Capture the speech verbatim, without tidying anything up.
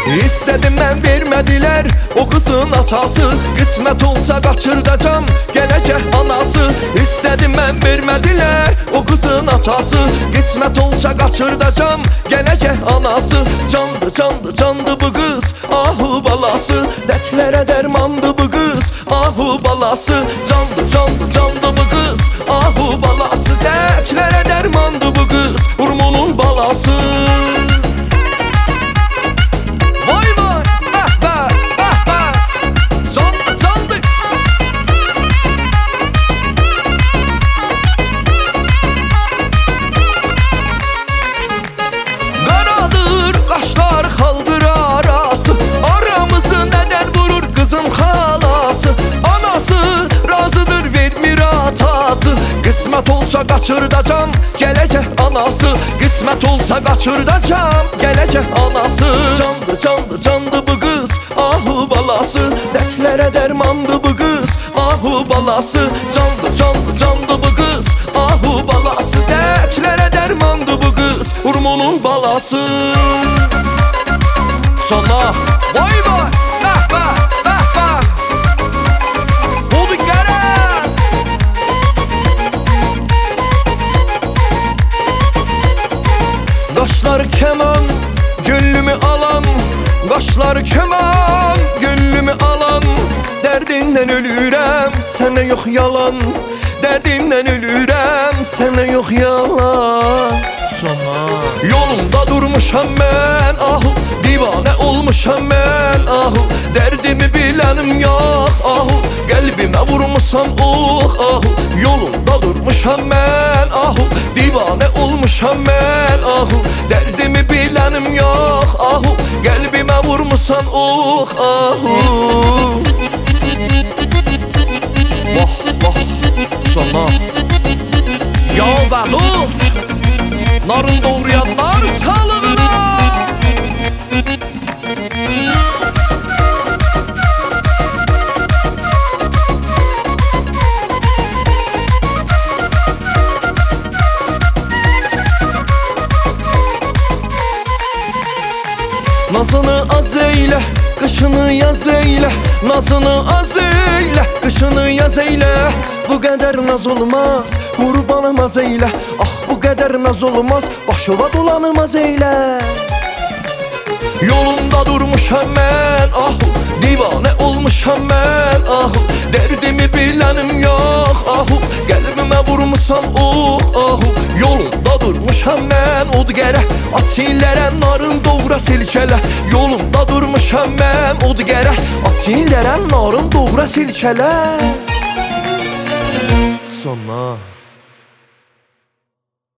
İstədim mən vermədilər o qızın atası. Qismət olsa qaçırdacam gələcək anası. İstədim mən vermədilər o qızın atası. Qismət olsa qaçırdacam gələcək anası. Candı candı candı bu qız ahu balası. Dərtlərə dərmandı bu qız ahu balası. Candı candı candı bu qız ahu balası. Dərtlərə dərmandı bu qız urmunun balası. Qismət olsa qaçırdacam gələcək anası. Qismət olsa qaçırdacam gələcək anası. Candı candı candı bu qız ahu balası. Dərtlərə dərmandı bu qız ahu balası. Candı candı candı bu qız ahu balası. Dərtlərə dərmandı bu qız urmunun balası. Sonra vay vay bəh bəh bəh bəh. Qaşlar keman, gönlümü alan. Qaşlar keman, gönlümü alan. Dərdindən ölürəm, sənə yox yalan. Dərdindən ölürəm, sənə yox yalan. Sonra yolunda durmuşam mən, ahu. Divanə olmuşam mən, ahu. Dərdimi bilənim yox, ahu. Qəlbimə vurmuşam, oh, ahu. Yolunda durmuşam mən, ahu. Divanə olmuşam mən, ahu. Dərdimi bilənim yox, ahu. Qəlbimə vurmuşsan, oh, ahu. Vah, vah, sana ya bəlu narın doğrayanlar sağlığına. Nazını az eyle, qışını yaz eyle. Nazını az eyle, qışını yaz eyle. Bu qədər naz olmaz, qurbanım az eyle. Ah bu qədər naz olmaz, başıva dolanım az eyle. Yolunda durmuşam mən, ahu. Divanə olmuşam mən, ahu. Dərdimi bilənim yox, ahu. Qəlbimə vurmuşam, oh, ahu. Yolunda durmuşam mən, od gərək açillərə narın doğra silkələ. Yolunda durmuşam mən, od gərək açillərə narın doğra silkələ. Sonra